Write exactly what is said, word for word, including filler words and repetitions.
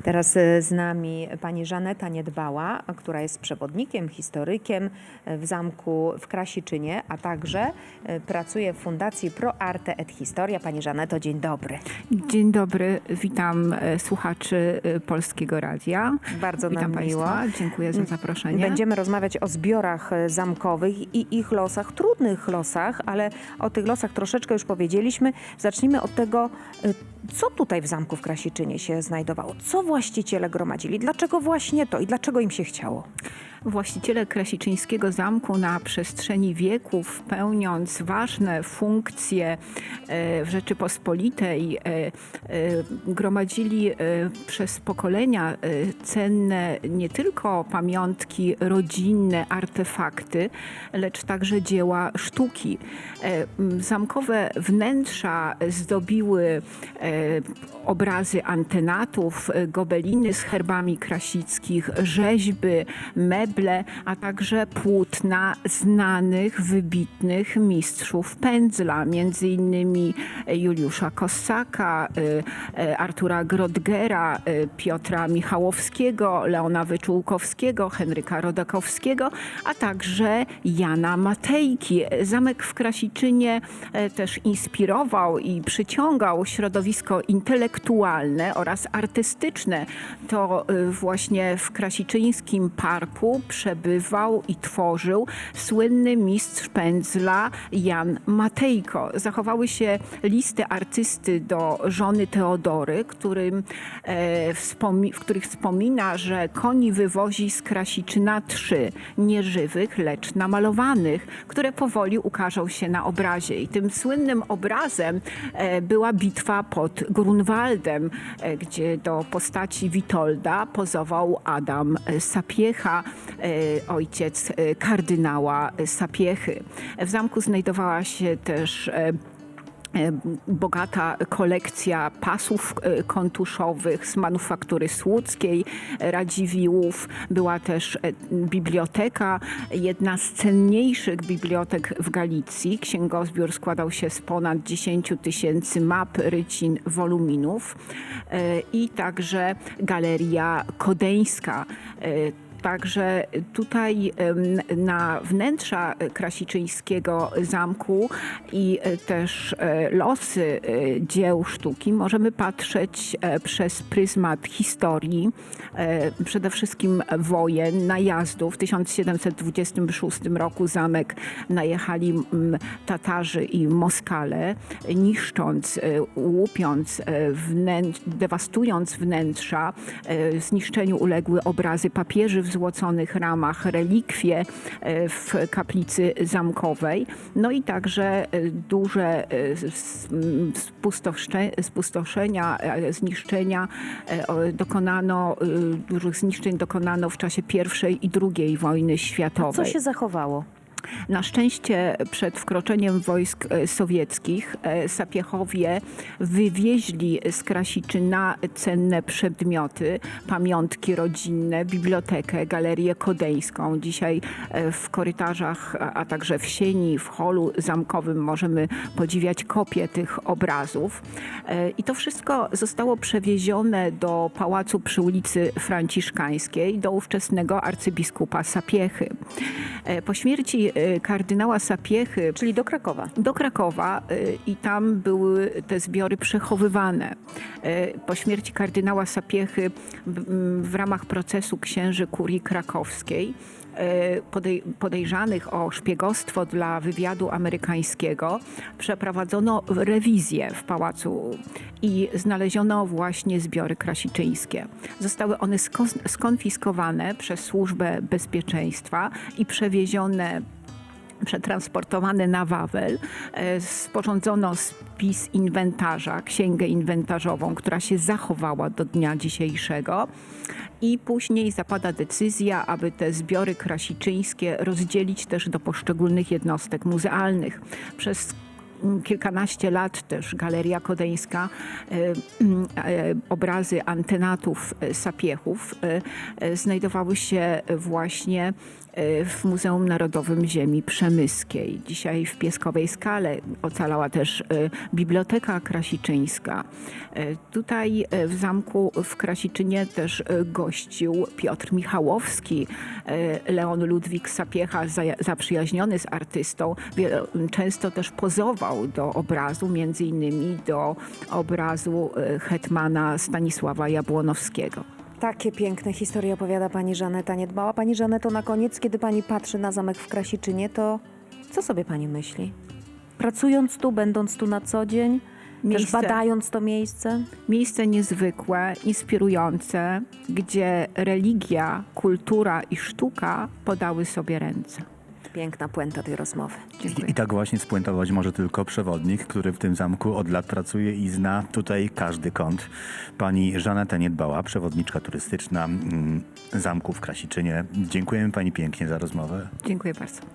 Teraz e, z nami pani Żaneta Niedbała, która jest przewodnikiem, historykiem w zamku w Krasiczynie, a także e, pracuje w Fundacji Pro Arte et Historia. Pani Żaneto, dzień dobry. Dzień dobry, witam e, słuchaczy e, Polskiego Radia. Bardzo Witam nam miło. Państwa, dziękuję za zaproszenie. Będziemy rozmawiać o zbiorach e, zamkowych i ich losach, trudnych losach, ale o tych losach troszeczkę już powiedzieliśmy. Zacznijmy od tego, e, co tutaj w zamku w Krasiczynie się znajdowało. Co właściciele gromadzili? Dlaczego właśnie to i dlaczego im się chciało? Właściciele Krasiczyńskiego Zamku na przestrzeni wieków, pełniąc ważne funkcje w Rzeczypospolitej, gromadzili przez pokolenia cenne nie tylko pamiątki rodzinne, artefakty, lecz także dzieła sztuki. Zamkowe wnętrza zdobiły obrazy antenatów, gobeliny z herbami krasickich, rzeźby, meble, a także płótna znanych, wybitnych mistrzów pędzla, między innymi Juliusza Kossaka, Artura Grodgera, Piotra Michałowskiego, Leona Wyczółkowskiego, Henryka Rodakowskiego, a także Jana Matejki. Zamek w Krasiczynie też inspirował i przyciągał środowisko intelektualne oraz artystyczne. To właśnie w Krasiczyńskim Parku przebywał i tworzył słynny mistrz pędzla Jan Matejko. Zachowały się listy artysty do żony Teodory, którym, e, wspomi- w których wspomina, że koni wywozi z Krasiczyna trzy, nieżywych, lecz namalowanych, które powoli ukażą się na obrazie. I tym słynnym obrazem e, była bitwa pod Grunwaldem, e, gdzie do postaci Witolda pozował Adam Sapiecha, ojciec kardynała Sapiechy. W zamku znajdowała się też bogata kolekcja pasów kontuszowych z manufaktury słudzkiej, Radziwiłłów. Była też biblioteka, jedna z cenniejszych bibliotek w Galicji. Księgozbiór składał się z ponad dziesięciu tysięcy map, rycin, woluminów i także Galeria Kodeńska. Także tutaj na wnętrza Krasiczyńskiego Zamku i też losy dzieł sztuki możemy patrzeć przez pryzmat historii, przede wszystkim wojen, najazdów. W tysiąc siedemset dwudziestym szóstym roku zamek najechali Tatarzy i Moskale, niszcząc, łupiąc, wnętrz, dewastując wnętrza. Zniszczeniu uległy obrazy papieży w złoconych ramach, relikwie w kaplicy zamkowej. No i także duże spustoszenia, zniszczenia dokonano, dużych zniszczeń dokonano w czasie pierwszej i drugiej wojny światowej. Co się zachowało? Na szczęście przed wkroczeniem wojsk sowieckich Sapiechowie wywieźli z Krasiczyna cenne przedmioty, pamiątki rodzinne, bibliotekę, galerię kodeńską. Dzisiaj w korytarzach, a także w sieni, w holu zamkowym możemy podziwiać kopie tych obrazów. I to wszystko zostało przewiezione do pałacu przy ulicy Franciszkańskiej, do ówczesnego arcybiskupa Sapiechy. Po śmierci kardynała Sapiechy, czyli do Krakowa. Do Krakowa i tam były te zbiory przechowywane. Po śmierci kardynała Sapiechy w ramach procesu księży kurii krakowskiej podej- podejrzanych o szpiegostwo dla wywiadu amerykańskiego przeprowadzono rewizję w pałacu i znaleziono właśnie zbiory krasiczyńskie. Zostały one sko- skonfiskowane przez Służbę Bezpieczeństwa i przewiezione przetransportowane na Wawel. Sporządzono spis inwentarza, księgę inwentarzową, która się zachowała do dnia dzisiejszego. I później zapada decyzja, aby te zbiory krasiczyńskie rozdzielić też do poszczególnych jednostek muzealnych. Przez kilkanaście lat też Galeria Kodeńska, e, e, obrazy antenatów e, sapiechów e, e, znajdowały się właśnie e, w Muzeum Narodowym Ziemi Przemyskiej. Dzisiaj w Pieskowej Skale ocalała też e, Biblioteka Krasiczyńska. E, Tutaj e, w zamku w Krasiczynie też e, gościł Piotr Michałowski, e, Leon Ludwik Sapiecha, za- zaprzyjaźniony z artystą. Wie- Często też pozował do obrazu, między innymi do obrazu e, hetmana Stanisława Jabłonowskiego. Takie piękne historie opowiada pani Żaneta Niedbała. Pani Żaneto, na koniec, kiedy pani patrzy na zamek w Krasiczynie, to co sobie pani myśli? Pracując tu, będąc tu na co dzień, też Miejsce- badając to miejsce? Miejsce niezwykłe, inspirujące, gdzie religia, kultura i sztuka podały sobie ręce. Piękna puenta tej rozmowy. Dziękuję. I, I tak właśnie spuentować może tylko przewodnik, który w tym zamku od lat pracuje i zna tutaj każdy kąt. Pani Żaneta Niedbała, przewodniczka turystyczna mm, zamku w Krasiczynie. Dziękujemy pani pięknie za rozmowę. Dziękuję bardzo.